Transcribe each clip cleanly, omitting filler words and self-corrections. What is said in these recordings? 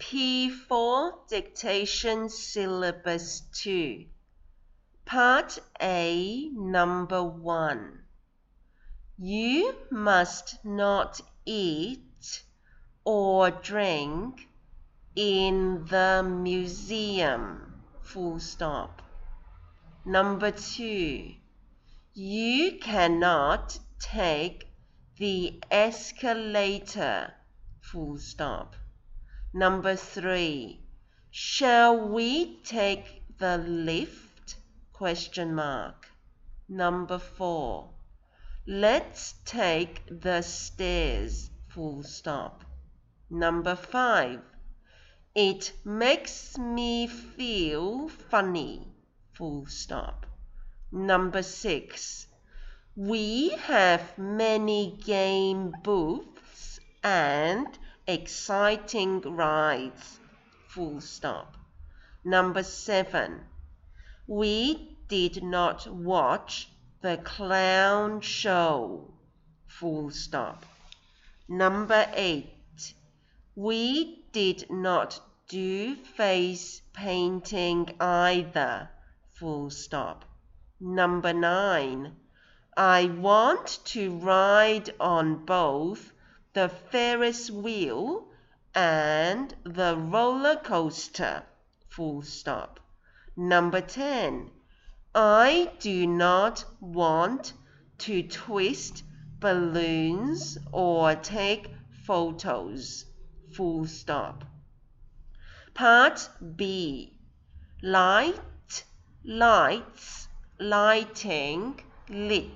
P4 Dictation Syllabus 2. Part A, Number 1. You must not eat or drink in the museum. Full stop. Number 2. You cannot take the escalator. Full stop. Number 3. Shall we take the lift? Question mark. Number 4. Let's take the stairs. Full stop. Number 5. It makes me feel funny. Full stop. Number 6. We have many game booths and exciting rides. Full stop. Number 7. We did not watch the clown show. Full stop. Number 8. We did not do face painting either. Full stop. Number 9. I want to ride on both the Ferris wheel and the roller coaster. Full stop. Number 10. I do not want to twist balloons or take photos. Full stop. Part B. Light, lights, lighting, lit.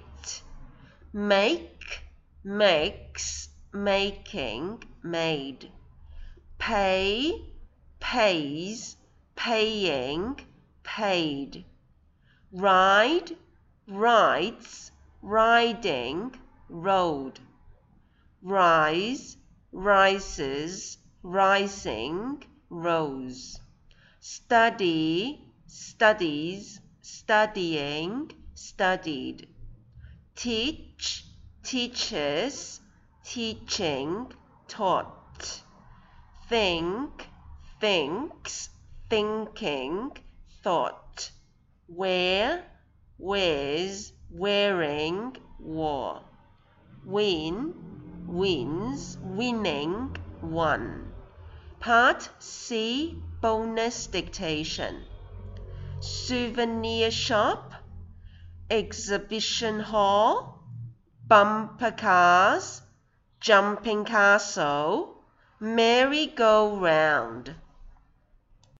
Make, makes, making, made. Pay, pays, paying, paid. Ride, rides, riding, rode. Rise, rises, rising, rose. Study, studies, studying, studied. Teach, teaches, teaching, taught. Think, thinks, thinking, thought. Wear, wears, wearing, wore. Win, wins, winning, won. Part C, Bonus Dictation. Souvenir shop, exhibition hall, bumper cars, jumping castle, merry-go-round.